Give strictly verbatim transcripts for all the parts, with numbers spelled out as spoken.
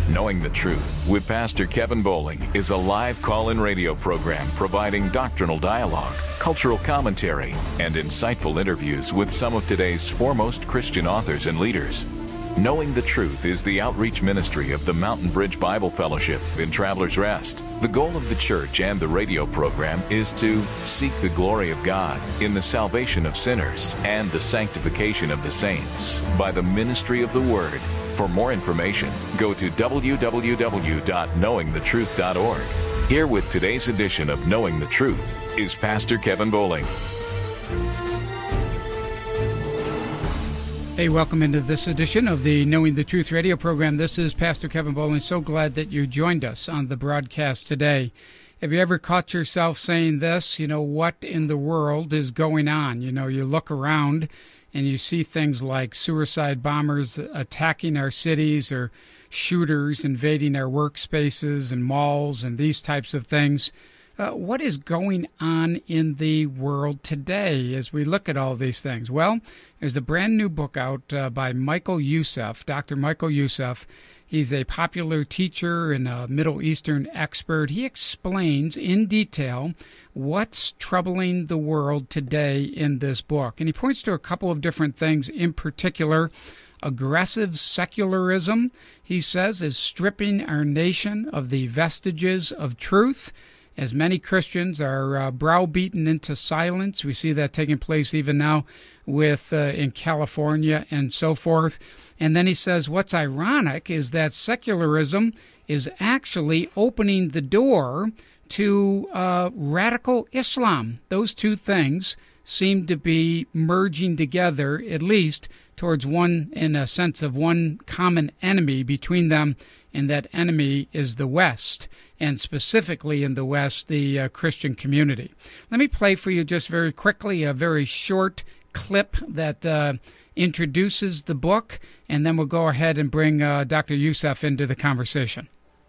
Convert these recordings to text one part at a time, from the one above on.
Knowing the Truth with Pastor Kevin Bowling is a live call-in radio program providing doctrinal dialogue, cultural commentary, and insightful interviews with some of today's foremost Christian authors and leaders. Knowing the Truth is the outreach ministry of the Mountain Bridge Bible Fellowship in Travelers Rest. The goal of the church and the radio program is to seek the glory of God in the salvation of sinners and the sanctification of the saints by the ministry of the Word. For more information, go to w w w dot knowing the truth dot org. Here with today's edition of Knowing the Truth is Pastor Kevin Bowling. Hey, welcome into this edition of the Knowing the Truth radio program. This is Pastor Kevin Bowling. So glad that you joined us on the broadcast today. Have you ever caught yourself saying this, you know, what in the world is going on? You know, you look around and you see things like suicide bombers attacking our cities or shooters invading our workspaces and malls and these types of things. Uh, what is going on in the world today as we look at all these things? Well, there's a brand new book out uh, by Michael Youssef, Doctor Michael Youssef. He's a popular teacher and a Middle Eastern expert. He explains in detail what's troubling the world today in this book. And he points to a couple of different things, in particular, aggressive secularism, he says, is stripping our nation of the vestiges of truth, as many Christians are uh, browbeaten into silence. We see that taking place even now with uh, in California and so forth. And then he says what's ironic is that secularism is actually opening the door to uh, radical Islam. Those two things seem to be merging together, at least towards one, in a sense of one common enemy between them, and that enemy is the West, and specifically in the West, the uh, Christian community. Let me play for you just very quickly a very short clip that uh, introduces the book, and then we'll go ahead and bring uh, Doctor Youssef into the conversation.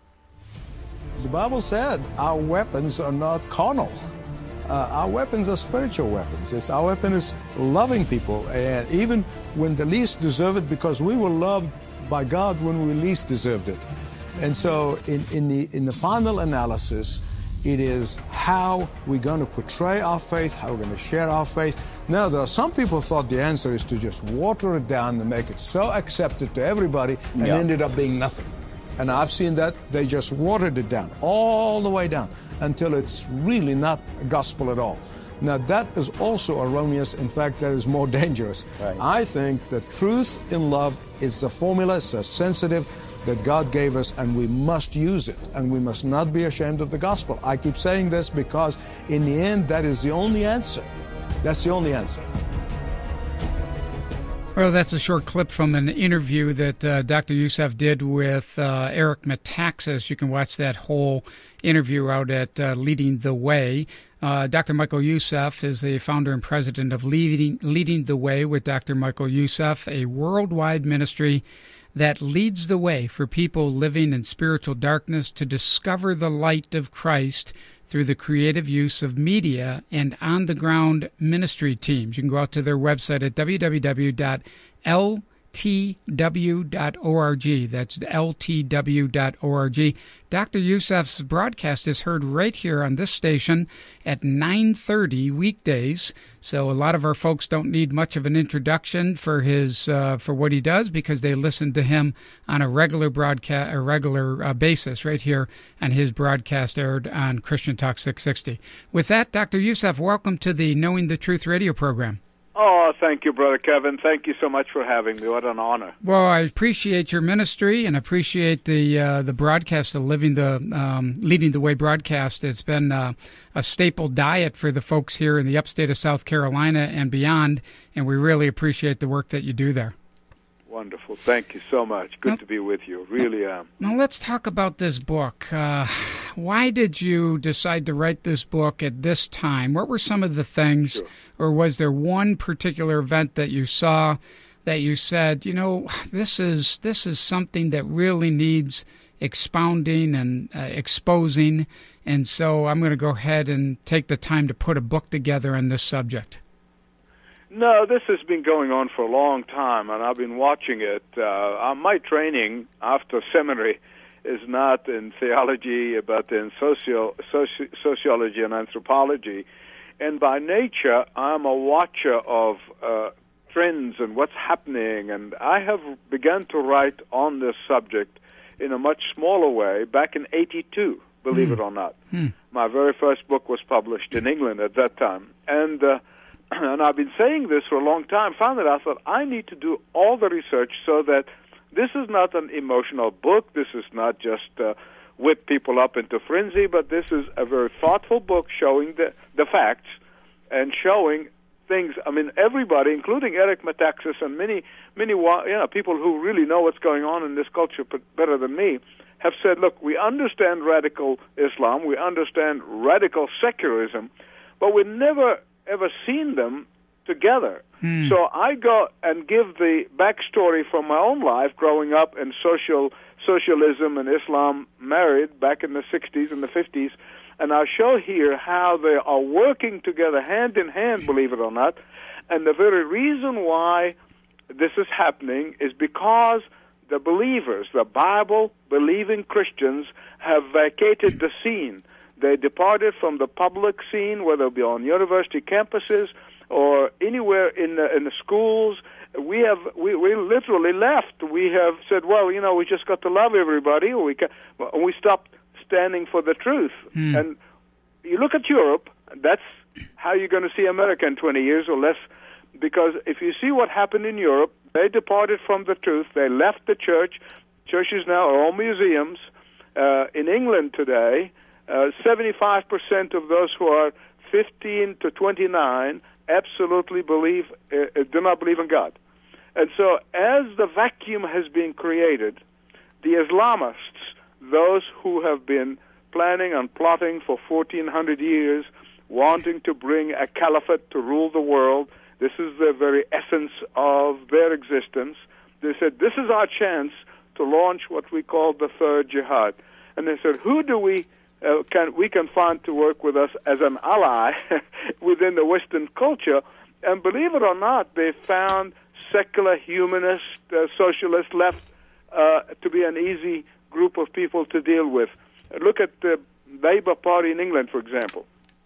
The Bible said our weapons are not carnal. Uh, our weapons are spiritual weapons. It's, our weapon is loving people, and even when the least deserve it, because we were loved by God when we least deserved it. And so in, in, the, in the final analysis, it is how we're going to portray our faith, how we're going to share our faith. Now, there are some people thought the answer is to just water it down and make it so accepted to everybody, and yeah. ended up being nothing. And I've seen that. They just watered it down, all the way down, until it's really not a gospel at all. Now, that is also erroneous. In fact, that is more dangerous. Right. I think that truth in love is a formula, so sensitive, that God gave us, and we must use it, and we must not be ashamed of the gospel. I keep saying this because, in the end, that is the only answer. That's the only answer. Well, that's a short clip from an interview that uh, Doctor Youssef did with uh, Eric Metaxas. You can watch that whole interview out at uh, Leading the Way. Uh, Doctor Michael Youssef is the founder and president of Leading, Leading the Way with Doctor Michael Youssef, a worldwide ministry that leads the way for people living in spiritual darkness to discover the light of Christ through the creative use of media and on-the-ground ministry teams. You can go out to their website at w w w dot l t w dot org. That's l t w dot org. Doctor Youssef's broadcast is heard right here on this station at nine thirty weekdays. So a lot of our folks don't need much of an introduction for his uh, for what he does, because they listen to him on a regular broadcast, a regular uh, basis right here, and his broadcast aired on Christian Talk six sixty. With that, Doctor Youssef, welcome to the Knowing the Truth radio program. Oh, thank you, Brother Kevin. Thank you so much for having me. What an honor. Well, I appreciate your ministry and appreciate the uh, the broadcast, the living the um, leading the way broadcast. It's been uh, a staple diet for the folks here in the upstate of South Carolina and beyond, and we really appreciate the work that you do there. Wonderful. Thank you so much. Good now, to be with you. Really am. Now let's talk about this book. Uh, why did you decide to write this book at this time? What were some of the things, Sure. or was there one particular event that you saw that you said, you know, this is this is something that really needs expounding and uh, exposing, and so I'm going to go ahead and take the time to put a book together on this subject? No, this has been going on for a long time, and I've been watching it. Uh, my training after seminary is not in theology, but in socio, soci, sociology and anthropology. And by nature, I'm a watcher of uh, trends and what's happening, and I have begun to write on this subject in a much smaller way back in eighty-two, believe mm. it or not. Mm. My very first book was published in England at that time. And uh, and I've been saying this for a long time, found that I thought I need to do all the research so that this is not an emotional book, this is not just uh, whip people up into frenzy, but this is a very thoughtful book showing the, the facts and showing things. I mean, everybody, including Eric Metaxas and many, many you know, people who really know what's going on in this culture better than me, have said, look, we understand radical Islam, we understand radical secularism, but we've never, ever seen them together. Hmm. So I go and give the backstory from my own life, growing up in social socialism and Islam married back in the sixties and the fifties, and I show here how they are working together hand in hand, believe it or not, and the very reason why this is happening is because the believers, the Bible-believing Christians, have vacated the scene. They departed from the public scene, whether it be on university campuses or anywhere in the, in the schools. We have we, we literally left. We have said, well, you know, we just got to love everybody, or we can, we stopped standing for the truth. Mm. And you look at Europe, that's how you're going to see America in twenty years or less, because if you see what happened in Europe, they departed from the truth. They left the church. Churches now are all museums. Uh, in England today, uh, seventy-five percent of those who are fifteen to twenty-nine absolutely believe, uh, do not believe in God. And so as the vacuum has been created, the Islamists, those who have been planning and plotting for fourteen hundred years, wanting to bring a caliphate to rule the world, this is the very essence of their existence. They said, this is our chance to launch what we call the third jihad. And they said, who do we uh, can we can find to work with us as an ally within the Western culture? And believe it or not, they found secular, humanist, uh, socialist left uh, to be an easy group of people to deal with. Look at the Labour Party in England, for example.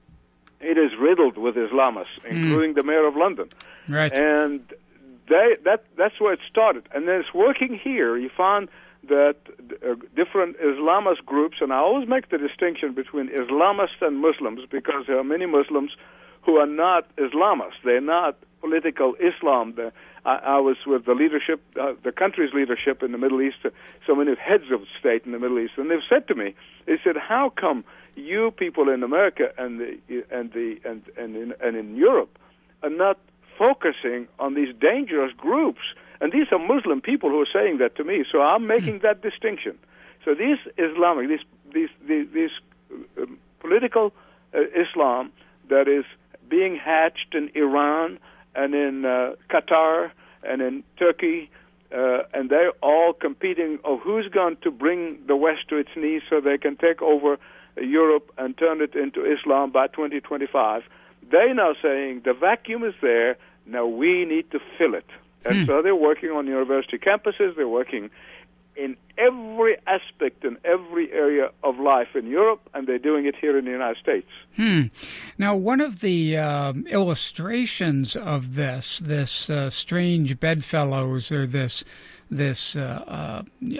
It is riddled with Islamists, including mm. the mayor of London. Right. And they, that that's where it started. And then it's working here. You find that uh, different Islamist groups, and I always make the distinction between Islamists and Muslims, because there are many Muslims who are not Islamists. They're not political Islam. The, I, I was with the leadership, uh, the country's leadership in the Middle East, uh, so many heads of state in the Middle East, and they've said to me, they said, how come you people in America and the and the and and in, and in Europe are not focusing on these dangerous groups? And these are Muslim people who are saying that to me. So I'm making that distinction. So these Islamic, these these these, these uh, political uh, Islam that is being hatched in Iran and in uh, Qatar and in Turkey, uh, and they're all competing of who's going to bring the West to its knees so they can take over Europe and turn it into Islam by twenty twenty-five. They're now saying the vacuum is there, now we need to fill it. And hmm. so they're working on university campuses, they're working in every aspect and every area of life in Europe, and they're doing it here in the United States. Hmm. Now, one of the um, illustrations of this, this uh, strange bedfellows, or this this uh, uh,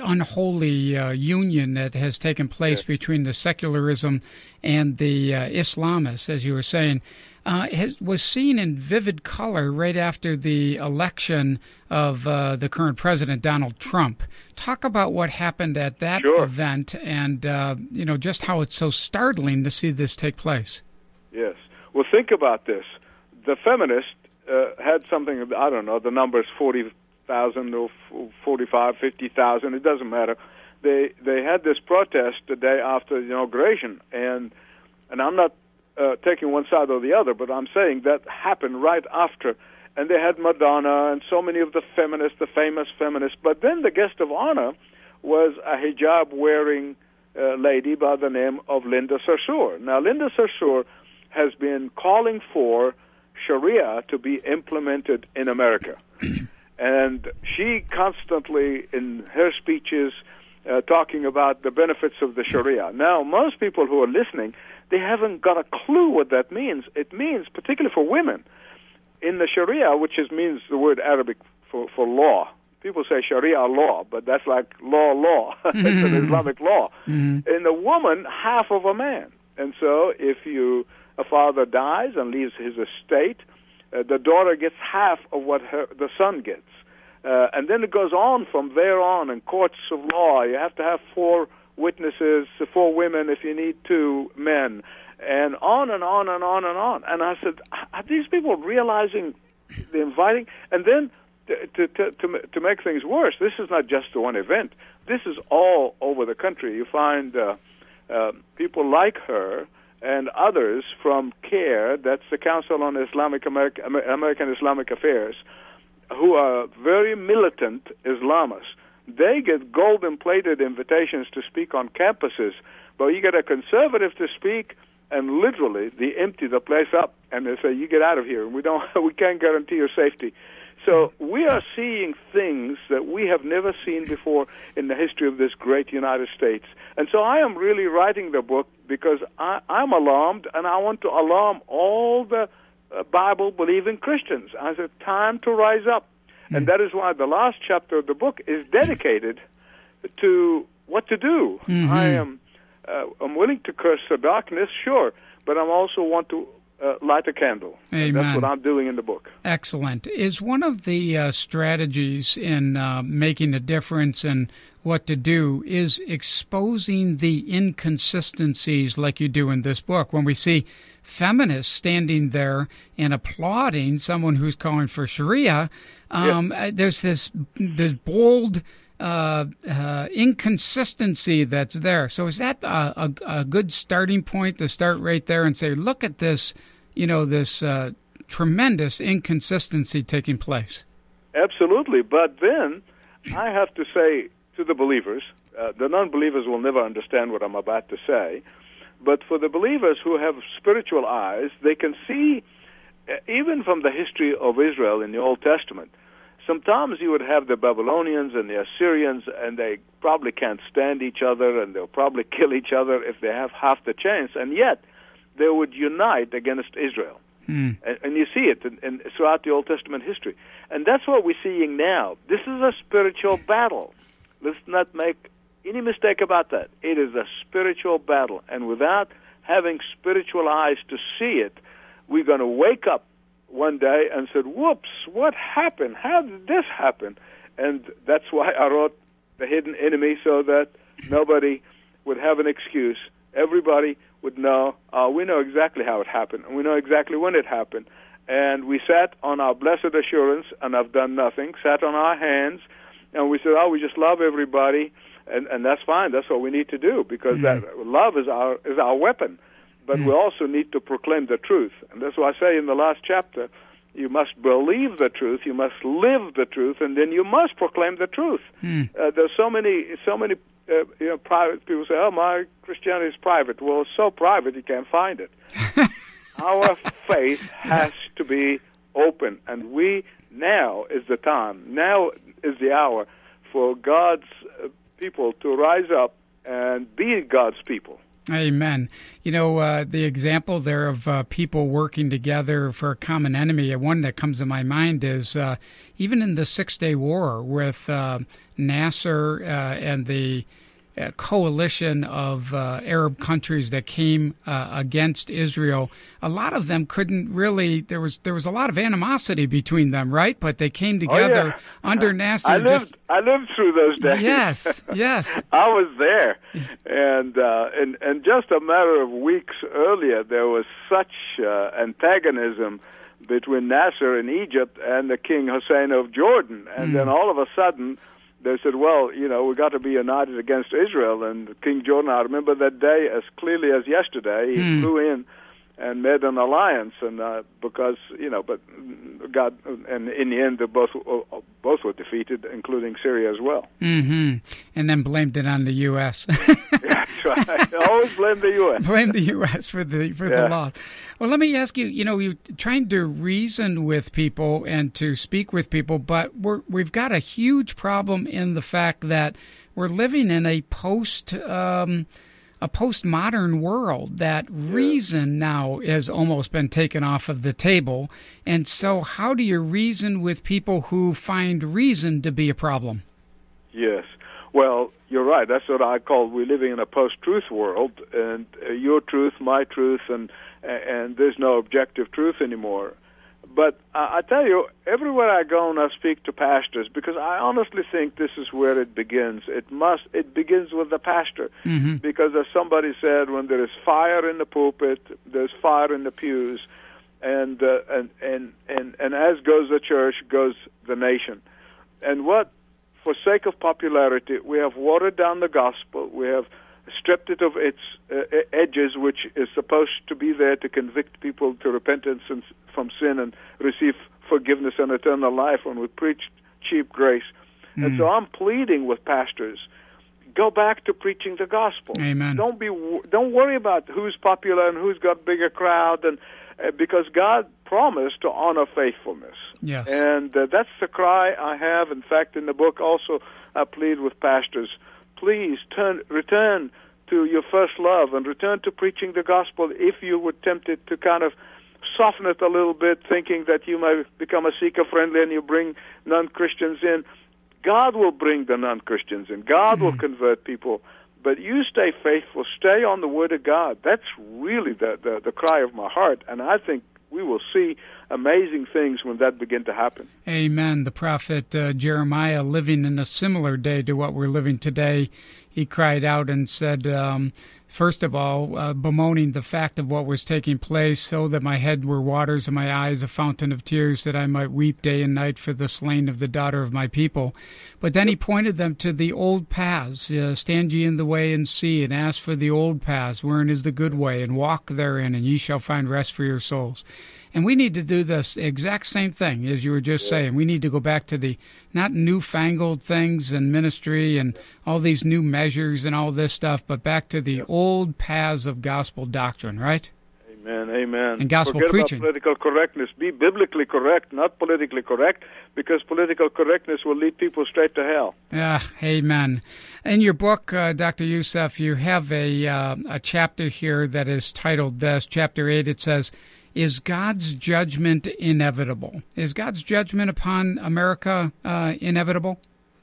unholy uh, union that has taken place yes. between the secularism and the uh, Islamists, as you were saying, uh, has, was seen in vivid color right after the election of uh, the current president, Donald Trump. Talk about what happened at that sure. event, and uh, you know, just how it's so startling to see this take place. Yes. Well, think about this. The feminists uh, had something, I don't know, the number is forty thousand or forty-five, fifty thousand, it doesn't matter. They they had this protest the day after the inauguration, and and I'm not uh, taking one side or the other, but I'm saying that happened right after. And they had Madonna and so many of the feminists, the famous feminists. But then the guest of honor was a hijab-wearing uh, lady by the name of Linda Sarsour. Now, Linda Sarsour has been calling for Sharia to be implemented in America. And she constantly, in her speeches uh, talking about the benefits of the Sharia. Now, most people who are listening, they haven't got a clue what that means. It means, particularly for women, in the Sharia, which is, means the word Arabic for, for law. People say Sharia law, but that's like law, law. It's an Islamic law. Mm-hmm. In a woman, half of a man. And so if you a father dies and leaves his estate, uh, the daughter gets half of what her, the son gets. Uh, and then it goes on from there on in courts of law. You have to have four witnesses, four women if you need two men, and on and on and on and on. And I said, are these people realizing the inviting? And then to, to, to, to make things worse, this is not just one event. This is all over the country. You find uh, uh, people like her and others from CARE, that's the Council on Islamic America, American Islamic Affairs, who are very militant Islamists. They get golden-plated invitations to speak on campuses, but you get a conservative to speak, and literally they empty the place up, and they say, "You get out of here. We don't, we can't guarantee your safety." So we are seeing things that we have never seen before in the history of this great United States. And so I am really writing the book because I, I'm alarmed, and I want to alarm all the uh, Bible-believing Christians. I said, time to rise up. Mm. And that is why the last chapter of the book is dedicated to what to do. Mm-hmm. I am uh, I'm willing to curse the darkness, sure, but I also want to Uh, light a candle. Amen. That's what I'm doing in the book. Excellent. Is one of the uh, strategies in uh, making a difference in what to do is exposing the inconsistencies like you do in this book? When we see feminists standing there and applauding someone who's calling for Sharia, um, yeah. there's this this bold Uh, uh, inconsistency that's there. So is that a, a, a good starting point to start right there and say, look at this, you know, this uh, tremendous inconsistency taking place? Absolutely. But then I have to say to the believers, uh, the non-believers will never understand what I'm about to say, but for the believers who have spiritual eyes, they can see, uh, even from the history of Israel in the Old Testament, sometimes you would have the Babylonians and the Assyrians, and they probably can't stand each other, and they'll probably kill each other if they have half the chance, and yet they would unite against Israel. Hmm. And, and you see it in, in, throughout the Old Testament history. And that's what we're seeing now. This is a spiritual battle. Let's not make any mistake about that. It is a spiritual battle, and without having spiritual eyes to see it, we're going to wake up one day and said, whoops, what happened? How did this happen? And that's why I wrote The Hidden Enemy, so that nobody would have an excuse. Everybody would know, uh, we know exactly how it happened, and we know exactly when it happened. And we sat on our blessed assurance, and I've done nothing, sat on our hands, and we said, oh, we just love everybody, and, and that's fine. That's what we need to do, because mm-hmm. that love is our is our weapon. But mm. we also need to proclaim the truth. And that's why I say in the last chapter, you must believe the truth, you must live the truth, and then you must proclaim the truth. Mm. Uh, there's so many, so many uh, you know, private people say, oh, my Christianity is private. Well, it's so private you can't find it. Our faith has to be open, and we, now is the time, now is the hour for God's uh, people to rise up and be God's people. Amen. You know, uh, the example there of uh, people working together for a common enemy, one that comes to my mind is uh, even in the Six-Day War with uh, Nasser uh, and the uh, coalition of uh, Arab countries that came uh, against Israel, a lot of them couldn't really, there was there was a lot of animosity between them, right? But they came together oh, yeah. under Nasser. I lived, just, I lived through those days. Yes, yes. I was there. And, uh, and, and just a matter of weeks earlier, there was such uh, antagonism between Nasser in Egypt and the King Hussein of Jordan. And mm. then all of a sudden, they said, well, you know, we've got to be united against Israel. And King Jordan, I remember that day as clearly as yesterday. He mm. flew in and made an alliance, and uh, because, you know, but God, and in the end, they both, both were defeated, including Syria as well. Mm-hmm. And then blamed it on the U S That's right. Always blame the U S Blame the U S for the for yeah. the loss. Well, let me ask you, you know, you're trying to reason with people and to speak with people, but we're, we've got a huge problem in the fact that we're living in a post um, a postmodern world that reason now has almost been taken off of the table. And so how do you reason with people who find reason to be a problem? Yes. Well, you're right. That's what I call we're living in a post-truth world, and uh, your truth, my truth, and and there's no objective truth anymore. But I, I tell you, everywhere I go and I speak to pastors, because I honestly think this is where it begins. It must. It begins with the pastor, mm-hmm. because as somebody said, when there is fire in the pulpit, there's fire in the pews, and uh, and, and and and as goes the church, goes the nation. And what, for sake of popularity, we have watered down the gospel. We have stripped it of its uh, edges, which is supposed to be there to convict people to repentance and from sin and receive forgiveness and eternal life when we preach cheap grace. Mm. And so I'm pleading with pastors, go back to preaching the gospel. Amen. Don't be, don't worry about who's popular and who's got bigger crowd, and uh, because God promised to honor faithfulness. Yes. And uh, that's the cry I have. In fact, in the book also I plead with pastors, please turn, return to your first love and return to preaching the gospel. If you were tempted to kind of soften it a little bit, thinking that you may become a seeker-friendly and you bring non-Christians in, God will bring the non-Christians in. God mm-hmm. will convert people. But you stay faithful. Stay on the Word of God. That's really the, the, the cry of my heart. And I think we will see amazing things when that begin to happen. Amen. The prophet uh, Jeremiah, living in a similar day to what we're living today, he cried out and said, um, first of all, uh, bemoaning the fact of what was taking place, so that my head were waters and my eyes a fountain of tears, that I might weep day and night for the slain of the daughter of my people. But then he pointed them to the old paths. Uh, Stand ye in the way and see, and ask for the old paths, wherein is the good way, and walk therein, and ye shall find rest for your souls. And we need to do this exact same thing, as you were just saying. We need to go back to the not newfangled things and ministry and all these new measures and all this stuff, but back to the old paths of gospel doctrine, right? Amen, amen. And gospel Forget preaching. About political correctness. Be biblically correct, not politically correct, because political correctness will lead people straight to hell. Yeah, amen. In your book, uh, Doctor Youssef, you have a uh, a chapter here that is titled this, Chapter eight. It says, is God's judgment inevitable? Is God's judgment upon America uh, inevitable?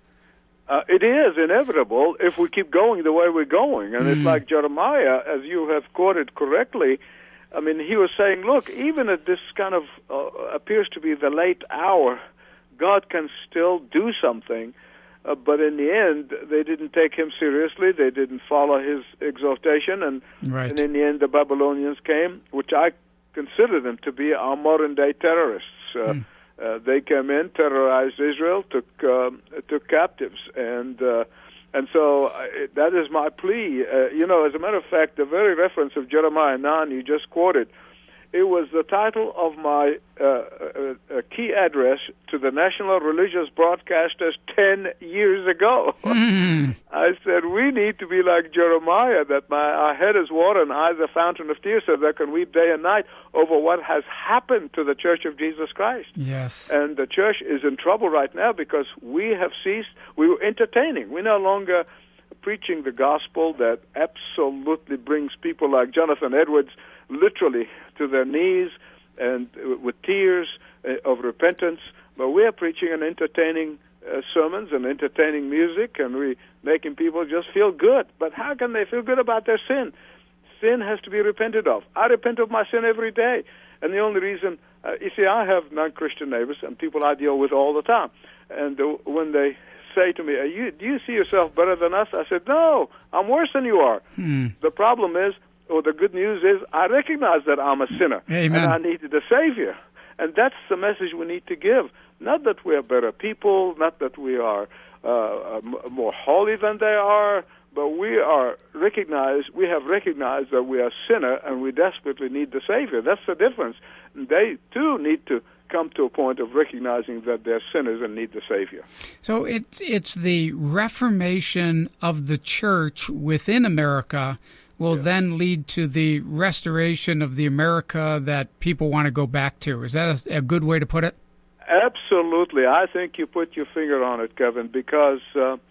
Uh, it is inevitable if we keep going the way we're going. And mm. it's like Jeremiah, as you have quoted correctly. I mean, he was saying, look, even at this kind of uh, appears to be the late hour, God can still do something. Uh, but in the end, they didn't take him seriously. They didn't follow his exhortation. And, right. and in the end, the Babylonians came, which I consider them to be our modern-day terrorists. Uh, mm. uh, they came in, terrorized Israel, took uh, took captives, and uh, and so uh, that is my plea. Uh, you know, as a matter of fact, the very reference of Jeremiah nine you just quoted, it was the title of my uh, uh, uh, key address to the National Religious Broadcasters ten years ago. Mm. I said, we need to be like Jeremiah, that my our head is water and eyes a fountain of tears, so that I can weep day and night over what has happened to the Church of Jesus Christ. Yes. And the church is in trouble right now because we have ceased, we were entertaining. We're no longer preaching the gospel that absolutely brings people like Jonathan Edwards literally to their knees and uh, with tears uh, of repentance, but we are preaching and entertaining uh, sermons and entertaining music, and we making people just feel good. But how can they feel good about their sin? Sin has to be repented of. I repent of my sin every day, and the only reason, uh, you see, I have non-Christian neighbors and people I deal with all the time, and uh, when they say to me, are you, do you see yourself better than us? I said, no, I'm worse than you are. Hmm. The problem is, or the good news is, I recognize that I'm a sinner. Amen. And I needed a Savior. And that's the message we need to give. Not that we are better people, not that we are uh, more holy than they are, but we are recognized, we have recognized that we are a sinner and we desperately need the Savior. That's the difference. And they, too, need to come to a point of recognizing that they're sinners and need the Savior. So it's, it's the reformation of the church within America will yeah. then lead to the restoration of the America that people want to go back to. Is that a, a good way to put it? Absolutely. I think you put your finger on it, Kevin, because uh,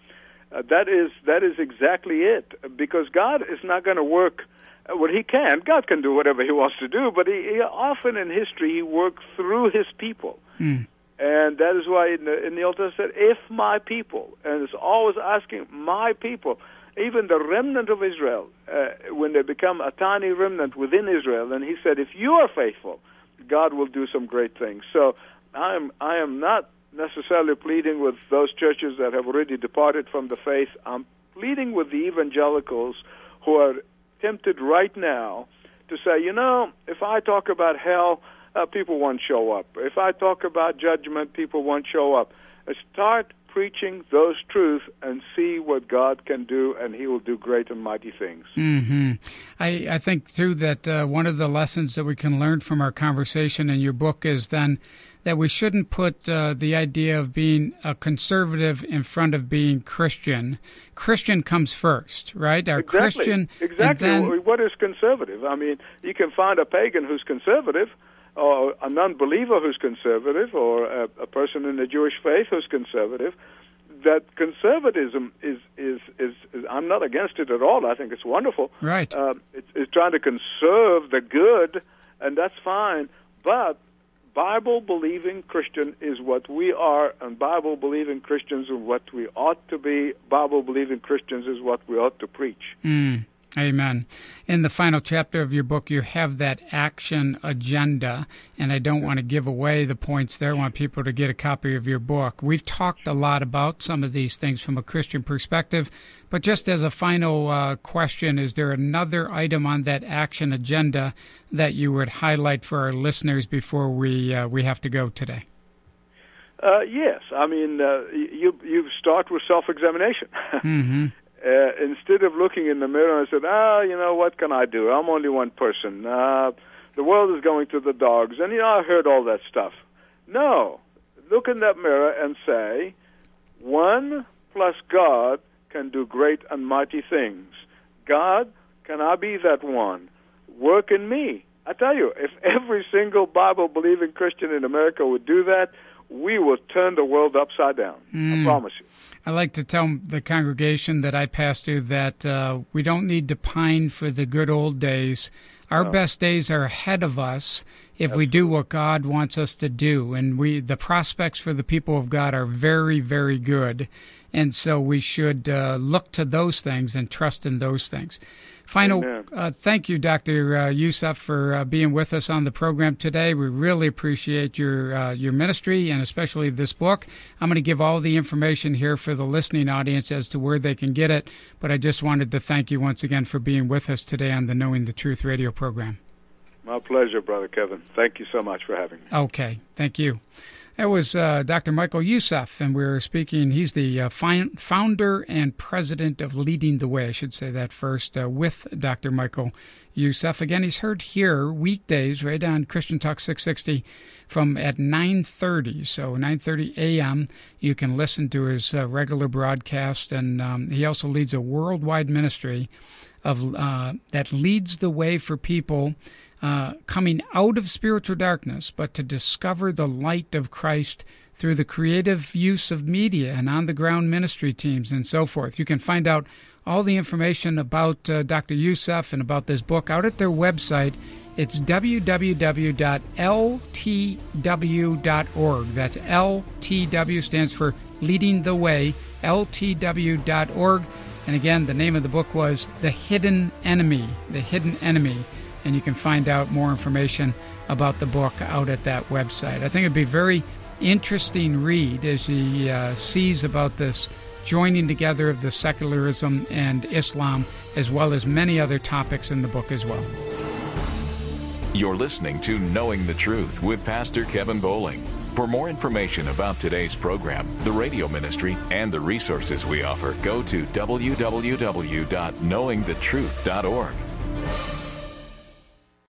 Uh, that is that is exactly it, because God is not going to work. Uh, well, He can. God can do whatever He wants to do, but He, he often in history He worked through His people, mm. and that is why in the, in the Old Testament, if my people, and it's always asking my people, even the remnant of Israel, uh, when they become a tiny remnant within Israel, and He said, if you are faithful, God will do some great things. So I am I am not necessarily pleading with those churches that have already departed from the faith. I'm pleading with the evangelicals who are tempted right now to say, you know, if I talk about hell, uh, people won't show up. If I talk about judgment, people won't show up. Uh, start preaching those truths and see what God can do, and He will do great and mighty things. Mm-hmm. I, I think, too, that uh, one of the lessons that we can learn from our conversation in your book is then that we shouldn't put uh, the idea of being a conservative in front of being Christian. Christian comes first, right? Our exactly. Christian. Exactly. Then, what is conservative? I mean, you can find a pagan who's conservative, or a non-believer who's conservative, or a, a person in the Jewish faith who's conservative. That conservatism is, is, is, is, I'm not against it at all. I think it's wonderful. Right. Uh, it's, it's trying to conserve the good, and that's fine. But Bible-believing Christian is what we are, and Bible-believing Christians are what we ought to be. Bible-believing Christians is what we ought to preach. Mm. Amen. In the final chapter of your book, you have that action agenda, and I don't want to give away the points there. I want people to get a copy of your book. We've talked a lot about some of these things from a Christian perspective, but just as a final uh, question, is there another item on that action agenda that you would highlight for our listeners before we uh, we have to go today? Uh, yes. I mean, uh, you you start with self-examination. Mm-hmm. Uh, instead of looking in the mirror and said, ah, you know, what can I do? I'm only one person. Uh, the world is going to the dogs. And, you know, I heard all that stuff. No. Look in that mirror and say, one plus God can do great and mighty things. God, can I be that one? Work in me. I tell you, if every single Bible-believing Christian in America would do that, we will turn the world upside down. Mm. I promise you. I like to tell the congregation that I pastor that uh, we don't need to pine for the good old days. Our no. best days are ahead of us if Absolutely. we do what God wants us to do. And we, the prospects for the people of God are very, very good. And so we should uh, look to those things and trust in those things. Final, uh, thank you, Doctor Uh, Youssef, for uh, being with us on the program today. We really appreciate your uh, your ministry and especially this book. I'm going to give all the information here for the listening audience as to where they can get it, but I just wanted to thank you once again for being with us today on the Knowing the Truth radio program. My pleasure, Brother Kevin. Thank you so much for having me. Okay, thank you. That was uh, Doctor Michael Youssef, and we were speaking. He's the uh, fi- founder and president of Leading the Way. I should say that first, uh, with Doctor Michael Youssef. Again, he's heard here weekdays right on Christian Talk six sixty from at nine thirty. So nine thirty a.m. you can listen to his uh, regular broadcast, and um, he also leads a worldwide ministry of uh, that leads the way for people Uh, coming out of spiritual darkness, but to discover the light of Christ through the creative use of media and on-the-ground ministry teams and so forth. You can find out all the information about uh, Doctor Youssef and about this book out at their website. It's w w w dot l t w dot org. That's L T W stands for Leading the Way, L T W dot org. And again, the name of the book was The Hidden Enemy, The Hidden Enemy. And you can find out more information about the book out at that website. I think it'd be a very interesting read as he uh, sees about this joining together of the secularism and Islam, as well as many other topics in the book as well. You're listening to Knowing the Truth with Pastor Kevin Bowling. For more information about today's program, the radio ministry, and the resources we offer, go to w w w dot knowing the truth dot org.